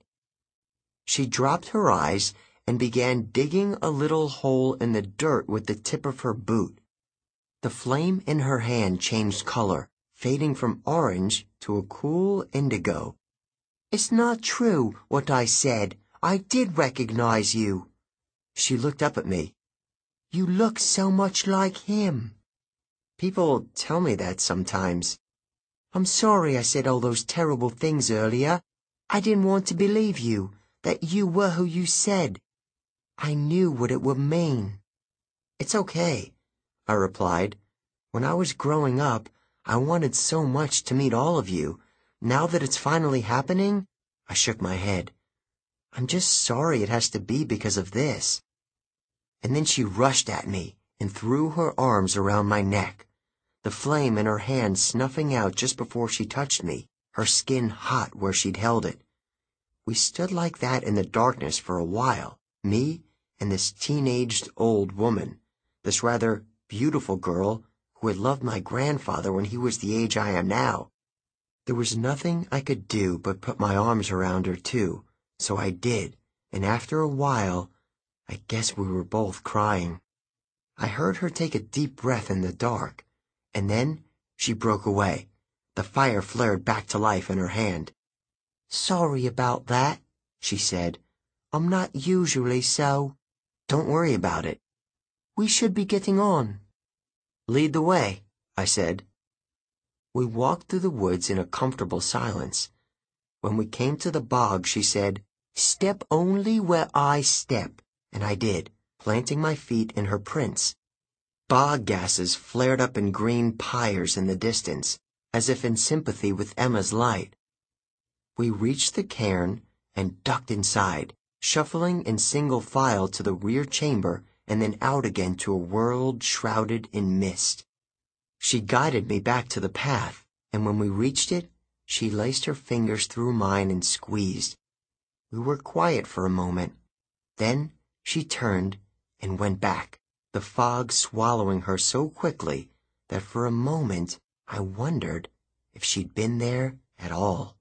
She dropped her eyes and began digging a little hole in the dirt with the tip of her boot. The flame in her hand changed color, fading from orange to a cool indigo. "It's not true, what I said. I did recognize you." She looked up at me. "You look so much like him." "People tell me that sometimes." "I'm sorry I said all those terrible things earlier. I didn't want to believe you, that you were who you said. I knew what it would mean." "It's okay," I replied. "When I was growing up, I wanted so much to meet all of you. Now that it's finally happening," I shook my head. "I'm just sorry it has to be because of this." And then she rushed at me and threw her arms around my neck, the flame in her hand snuffing out just before she touched me, her skin hot where she'd held it. We stood like that in the darkness for a while, me and this teenaged old woman, this rather beautiful girl who had loved my grandfather when he was the age I am now. There was nothing I could do but put my arms around her too, so I did, and after a while, I guess we were both crying. I heard her take a deep breath in the dark, and then she broke away. The fire flared back to life in her hand. "Sorry about that," she said. "I'm not usually so—" "Don't worry about it. We should be getting on." "Lead the way," I said. We walked through the woods in a comfortable silence. When we came to the bog, she said, "Step only where I step," and I did, planting my feet in her prints. Bog gases flared up in green pyres in the distance, as if in sympathy with Emma's light. We reached the cairn and ducked inside, shuffling in single file to the rear chamber and then out again to a world shrouded in mist. She guided me back to the path, and when we reached it, she laced her fingers through mine and squeezed. We were quiet for a moment. Then she turned and went back, the fog swallowing her so quickly that for a moment I wondered if she'd been there at all.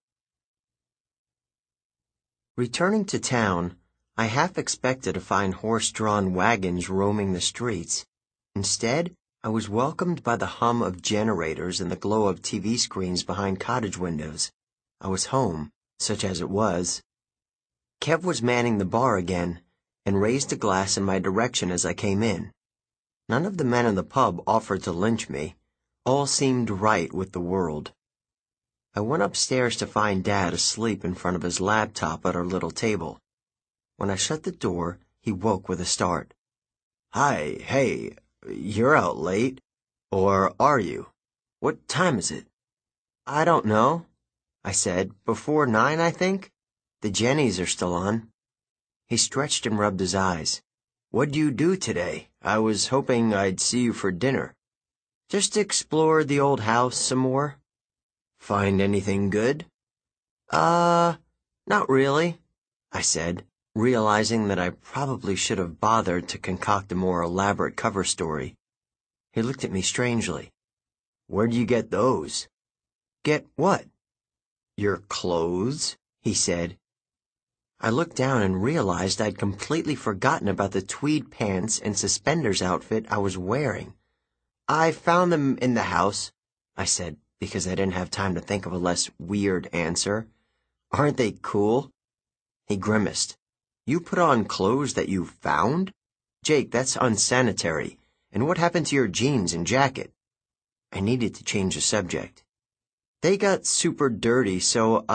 Returning to town, I half expected to find horse-drawn wagons roaming the streets. Instead, I was welcomed by the hum of generators and the glow of TV screens behind cottage windows. I was home, such as it was. Kev was manning the bar again, and raised a glass in my direction as I came in. None of the men in the pub offered to lynch me. All seemed right with the world. I went upstairs to find Dad asleep in front of his laptop at our little table. When I shut the door, he woke with a start. "Hi, hey, you're out late. Or are you? What time is it?" "I don't know," I said. "Before 9, I think. The Jennies are still on." He stretched and rubbed his eyes. "What'd you do today? I was hoping I'd see you for dinner." "Just explored the old house some more." "Find anything good?" Not really," I said, realizing that I probably should have bothered to concoct a more elaborate cover story. He looked at me strangely. "Where'd you get those?" "Get what?" "Your clothes," he said. I looked down and realized I'd completely forgotten about the tweed pants and suspenders outfit I was wearing. "I found them in the house," I said, because I didn't have time to think of a less weird answer. "Aren't they cool?" He grimaced. "You put on clothes that you found? Jake, that's unsanitary. And what happened to your jeans and jacket?" I needed to change the subject. "They got super dirty, so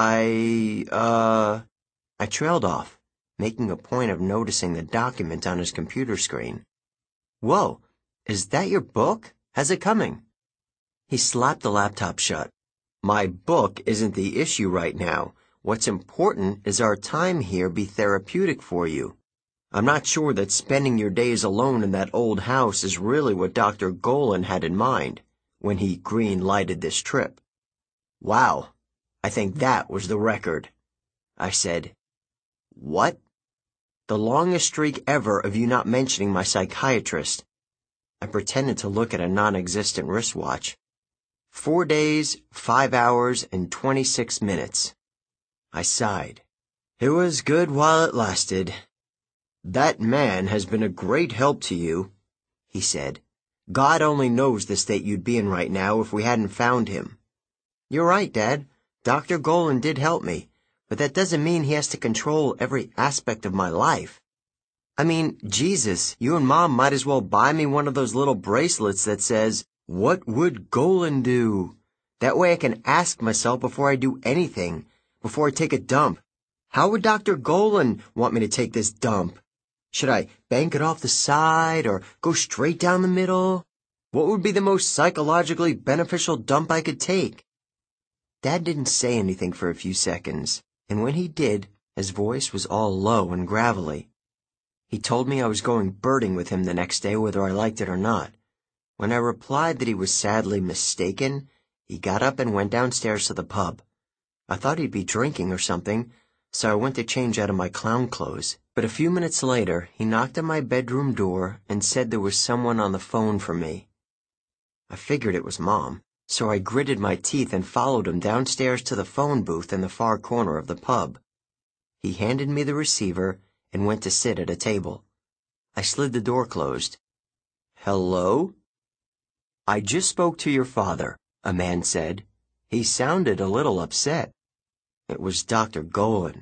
I trailed off, making a point of noticing the document on his computer screen. "Whoa, is that your book? How's it coming?" He slapped the laptop shut. "My book isn't the issue right now. What's important is our time here be therapeutic for you. I'm not sure that spending your days alone in that old house is really what Dr. Golan had in mind when he green-lighted this trip. Wow, I think that was the record. I said. What? The longest streak ever of you not mentioning my psychiatrist. I pretended to look at a non-existent wristwatch. 4 days, 5 hours, and 26 minutes. I sighed. It was good while it lasted. That man has been a great help to you, he said. God only knows the state you'd be in right now if we hadn't found him. You're right, Dad. Dr. Golan did help me, but that doesn't mean he has to control every aspect of my life. I mean, Jesus, you and Mom might as well buy me one of those little bracelets that says, "What would Golan do?" That way I can ask myself before I do anything, before I take a dump. How would Dr. Golan want me to take this dump? Should I bank it off the side or go straight down the middle? What would be the most psychologically beneficial dump I could take? Dad didn't say anything for a few seconds, and when he did, his voice was all low and gravelly. He told me I was going birding with him the next day whether I liked it or not. When I replied that he was sadly mistaken, he got up and went downstairs to the pub. I thought he'd be drinking or something, so I went to change out of my clown clothes. But a few minutes later, he knocked on my bedroom door and said there was someone on the phone for me. I figured it was Mom, so I gritted my teeth and followed him downstairs to the phone booth in the far corner of the pub. He handed me the receiver and went to sit at a table. I slid the door closed. Hello? I just spoke to your father, a man said. He sounded a little upset. It was Dr. Golan.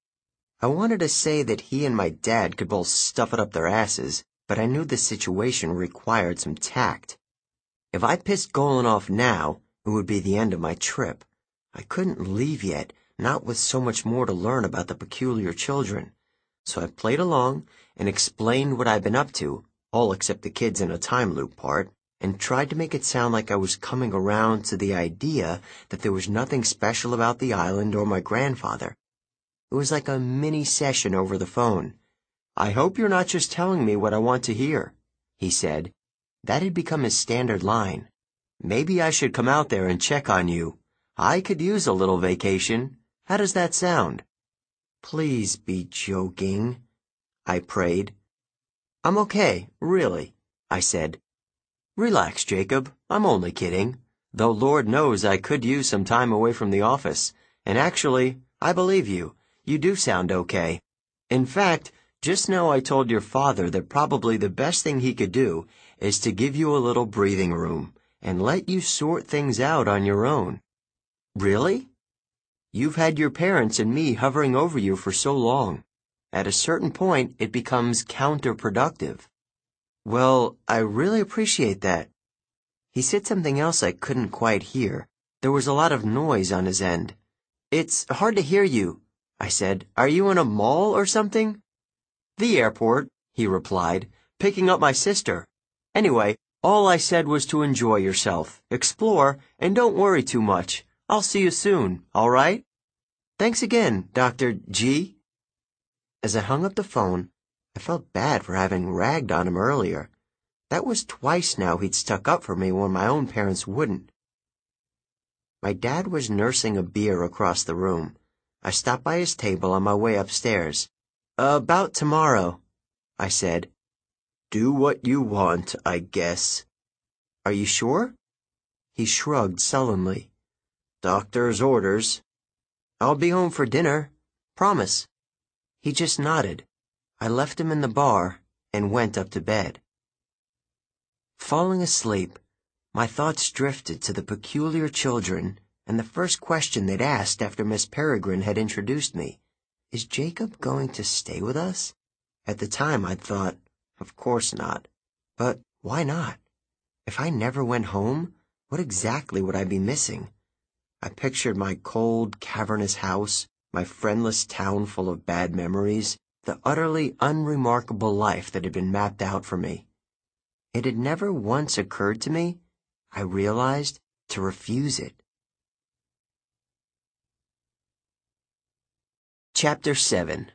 I wanted to say that he and my dad could both stuff it up their asses, but I knew the situation required some tact. If I pissed Golan off now, it would be the end of my trip. I couldn't leave yet, not with so much more to learn about the peculiar children. So I played along and explained what I'd been up to, all except the kids in a time loop part, and tried to make it sound like I was coming around to the idea that there was nothing special about the island or my grandfather. It was like a mini session over the phone. I hope you're not just telling me what I want to hear, he said. That had become his standard line. Maybe I should come out there and check on you. I could use a little vacation. How does that sound? Please be joking, I prayed. I'm okay, really, I said. Relax, Jacob. I'm only kidding. Though Lord knows I could use some time away from the office. And actually, I believe you. You do sound okay. In fact, just now I told your father that probably the best thing he could do is to give you a little breathing room and let you sort things out on your own. Really? You've had your parents and me hovering over you for so long. At a certain point, it becomes counterproductive. Well, I really appreciate that. He said something else I couldn't quite hear. There was a lot of noise on his end. It's hard to hear you, I said. Are you in a mall or something? The airport, he replied, picking up my sister. Anyway, all I said was to enjoy yourself, explore, and don't worry too much. I'll see you soon, all right? Thanks again, Dr. G. As I hung up the phone, I felt bad for having ragged on him earlier. That was twice now he'd stuck up for me when my own parents wouldn't. My dad was nursing a beer across the room. I stopped by his table on my way upstairs. About tomorrow, I said. Do what you want, I guess. Are you sure? He shrugged sullenly. Doctor's orders. I'll be home for dinner. Promise. He just nodded. I left him in the bar and went up to bed. Falling asleep, my thoughts drifted to the peculiar children and the first question they'd asked after Miss Peregrine had introduced me. Is Jacob going to stay with us? At the time, I'd thought, of course not. But why not? If I never went home, what exactly would I be missing? I pictured my cold, cavernous house, my friendless town full of bad memories, the utterly unremarkable life that had been mapped out for me. It had never once occurred to me, I realized, to refuse it. Chapter 7.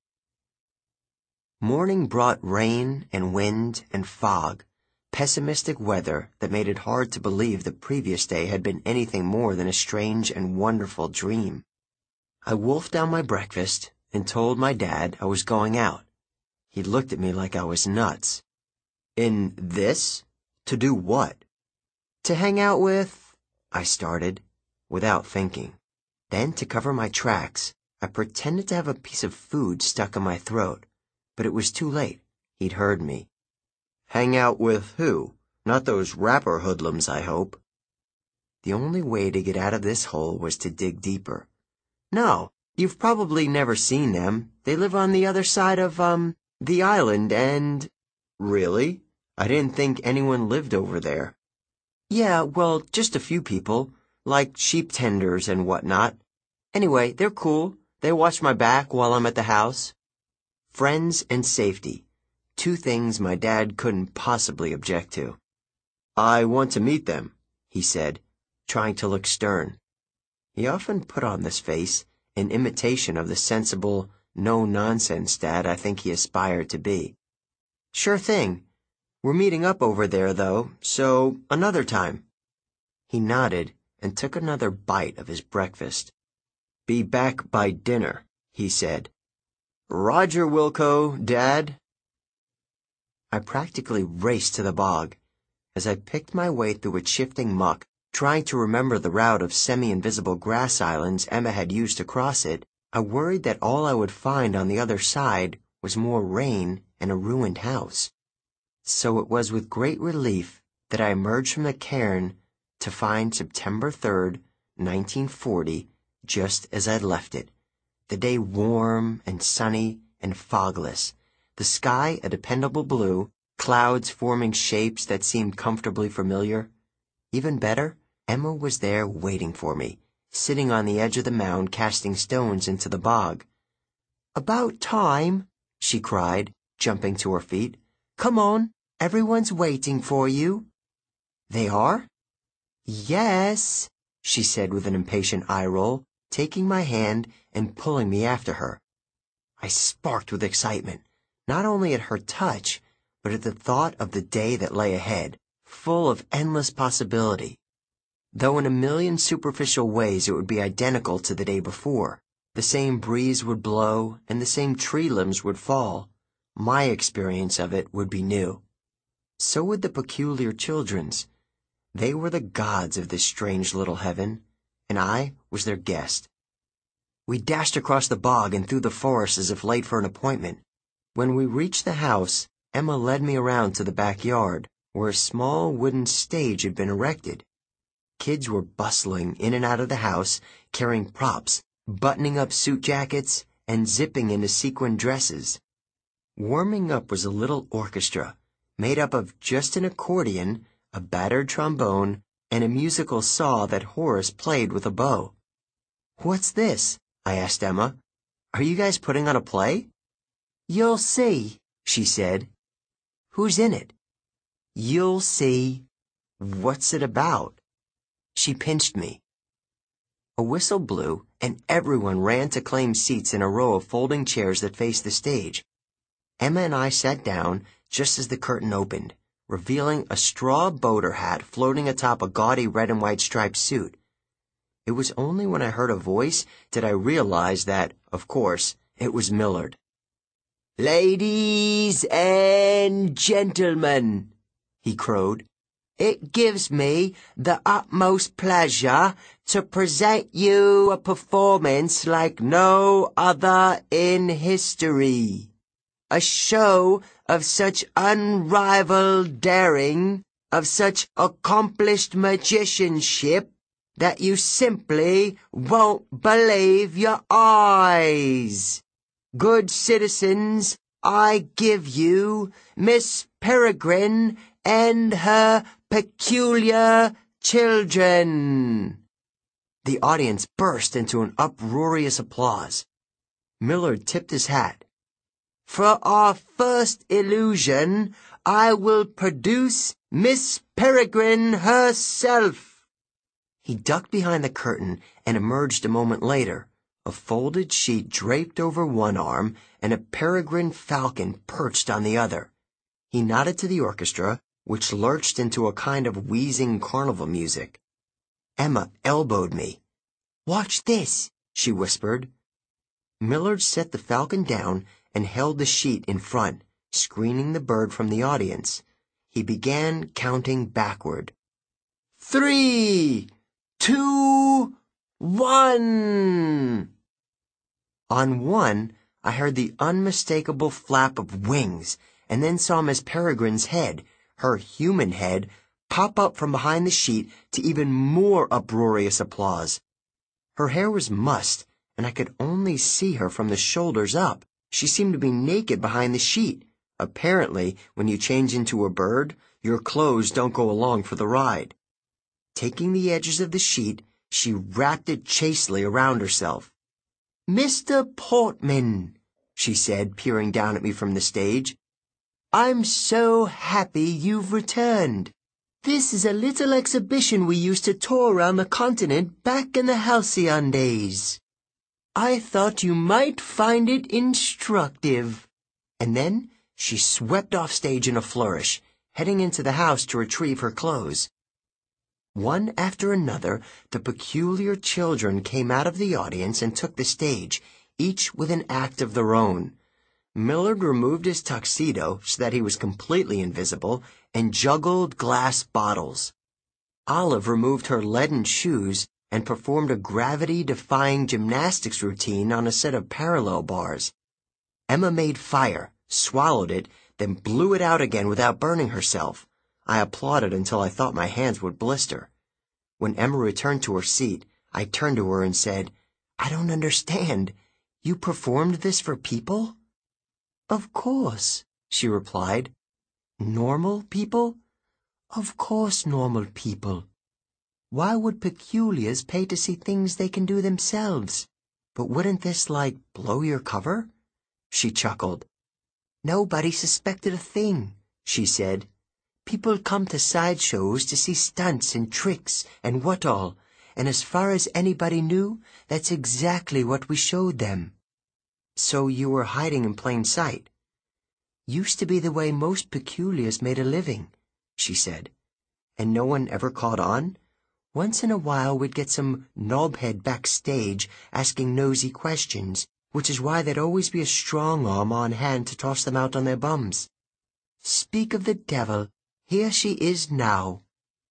Morning brought rain and wind and fog, pessimistic weather that made it hard to believe the previous day had been anything more than a strange and wonderful dream. I wolfed down my breakfast and told my dad I was going out. He looked at me like I was nuts. In this? To do what? To hang out with, I started, without thinking. Then, to cover my tracks, I pretended to have a piece of food stuck in my throat, but it was too late. He'd heard me. Hang out with who? Not those rapper hoodlums, I hope. The only way to get out of this hole was to dig deeper. No, you've probably never seen them. They live on the other side of, the island and... Really? I didn't think anyone lived over there. Yeah, well, just a few people, like sheep tenders and whatnot. Anyway, they're cool. They watch my back while I'm at the house. Friends and safety. Two things my dad couldn't possibly object to. I want to meet them, he said, trying to look stern. He often put on this face, in imitation of the sensible, no-nonsense dad I think he aspired to be. Sure thing. We're meeting up over there, though, so another time. He nodded and took another bite of his breakfast. Be back by dinner, he said. Roger, Wilco, Dad. I practically raced to the bog. As I picked my way through its shifting muck, trying to remember the route of semi-invisible grass islands Emma had used to cross it, I worried that all I would find on the other side was more rain and a ruined house. So it was with great relief that I emerged from the cairn to find September 3rd, 1940, just as I'd left it. The day warm and sunny and fogless, the sky a dependable blue, clouds forming shapes that seemed comfortably familiar. Even better, Emma was there waiting for me, sitting on the edge of the mound casting stones into the bog. About time, she cried, jumping to her feet. Come on, everyone's waiting for you. They are? Yes, she said with an impatient eye roll, taking my hand and pulling me after her. I sparked with excitement, not only at her touch, but at the thought of the day that lay ahead, full of endless possibility. Though in a million superficial ways it would be identical to the day before. The same breeze would blow and the same tree limbs would fall. My experience of it would be new. So would the peculiar children's. They were the gods of this strange little heaven, and I was their guest. We dashed across the bog and through the forest as if late for an appointment. When we reached the house, Emma led me around to the backyard, where a small wooden stage had been erected. Kids were bustling in and out of the house, carrying props, buttoning up suit jackets, and zipping into sequin dresses. Warming up was a little orchestra, made up of just an accordion, a battered trombone, and a musical saw that Horace played with a bow. What's this? I asked Emma. Are you guys putting on a play? You'll see, she said. Who's in it? You'll see. What's it about? She pinched me. A whistle blew, and everyone ran to claim seats in a row of folding chairs that faced the stage. Emma and I sat down just as the curtain opened, revealing a straw boater hat floating atop a gaudy red and white striped suit. It was only when I heard a voice did I realize that, of course, it was Millard. Ladies and gentlemen, he crowed, it gives me the utmost pleasure to present you a performance like no other in history. A show of such unrivaled daring, of such accomplished magicianship, that you simply won't believe your eyes. Good citizens, I give you Miss Peregrine and her peculiar children. The audience burst into an uproarious applause. Millard tipped his hat. For our first illusion, I will produce Miss Peregrine herself. He ducked behind the curtain and emerged a moment later, a folded sheet draped over one arm and a peregrine falcon perched on the other. He nodded to the orchestra, which lurched into a kind of wheezing carnival music. Emma elbowed me. "Watch this," she whispered. Millard set the falcon down and held the sheet in front, screening the bird from the audience. He began counting backward. 3, 2, 1. On one, I heard the unmistakable flap of wings, and then saw Miss Peregrine's head, her human head, pop up from behind the sheet to even more uproarious applause. Her hair was mussed, and I could only see her from the shoulders up. She seemed to be naked behind the sheet. Apparently, when you change into a bird, your clothes don't go along for the ride. Taking the edges of the sheet, she wrapped it chastely around herself. "Mr. Portman," she said, peering down at me from the stage, "I'm so happy you've returned. This is a little exhibition we used to tour around the continent back in the halcyon days. I thought you might find it instructive." And then she swept off stage in a flourish, heading into the house to retrieve her clothes. One after another, the peculiar children came out of the audience and took the stage, each with an act of their own. Millard removed his tuxedo so that he was completely invisible and juggled glass bottles. Olive removed her leaden shoes and performed a gravity-defying gymnastics routine on a set of parallel bars. Emma made fire, swallowed it, then blew it out again without burning herself. I applauded until I thought my hands would blister. When Emma returned to her seat, I turned to her and said, "I don't understand. You performed this for people?" "Of course," she replied. "Normal people?" "Of course normal people. Why would peculiars pay to see things they can do themselves? But wouldn't this, blow your cover?" She chuckled. "Nobody suspected a thing," she said. "People come to sideshows to see stunts and tricks and what all, and as far as anybody knew, that's exactly what we showed them." "So you were hiding in plain sight?" "Used to be the way most peculiars made a living," she said. "And no one ever caught on? Once in a while we'd get some knobhead backstage asking nosy questions, which is why there'd always be a strong arm on hand to toss them out on their bums. Speak of the devil, here she is now."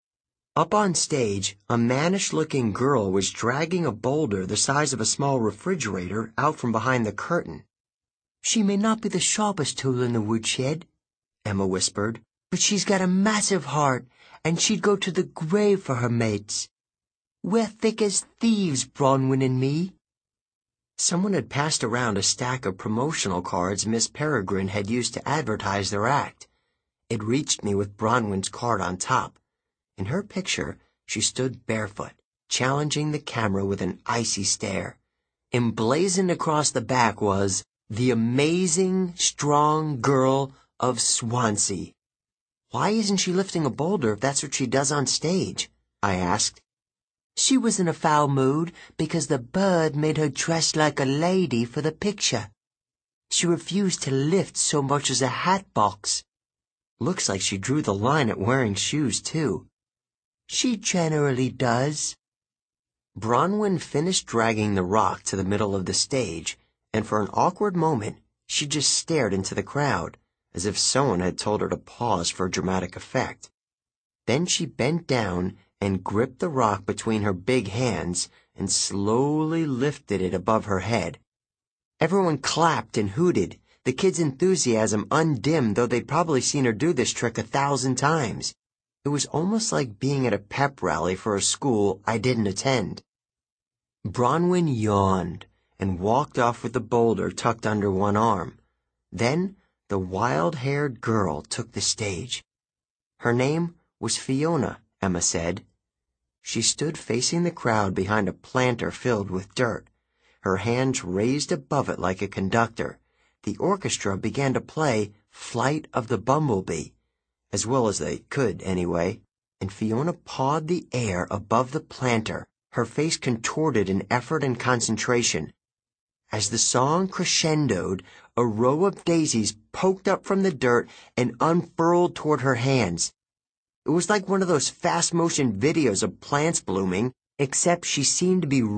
Up on stage, a mannish-looking girl was dragging a boulder the size of a small refrigerator out from behind the curtain. "She may not be the sharpest tool in the woodshed," Emma whispered, "but she's got a massive heart, and she'd go to the grave for her mates. We're thick as thieves, Bronwyn and me." Someone had passed around a stack of promotional cards Miss Peregrine had used to advertise their act. It reached me with Bronwyn's card on top. In her picture, she stood barefoot, challenging the camera with an icy stare. Emblazoned across the back was, "The Amazing Strong Girl of Swansea." "Why isn't she lifting a boulder if that's what she does on stage?" I asked. "She was in a foul mood because the bird made her dress like a lady for the picture. She refused to lift so much as a hat box. Looks like she drew the line at wearing shoes, too." "She generally does." Bronwyn finished dragging the rock to the middle of the stage, and for an awkward moment, she just stared into the crowd, as if someone had told her to pause for dramatic effect. Then she bent down and gripped the rock between her big hands and slowly lifted it above her head. Everyone clapped and hooted, the kids' enthusiasm undimmed, though they'd probably seen her do this trick 1,000 times. It was almost like being at a pep rally for a school I didn't attend. Bronwyn yawned and walked off with the boulder tucked under one arm. Then the wild-haired girl took the stage. Her name was Fiona, Emma said. She stood facing the crowd behind a planter filled with dirt, her hands raised above it like a conductor. The orchestra began to play Flight of the Bumblebee, as well as they could anyway, and Fiona pawed the air above the planter, her face contorted in effort and concentration, As the song crescendoed, a row of daisies poked up from the dirt and unfurled toward her hands. It was like one of those fast-motion videos of plants blooming, except she seemed to be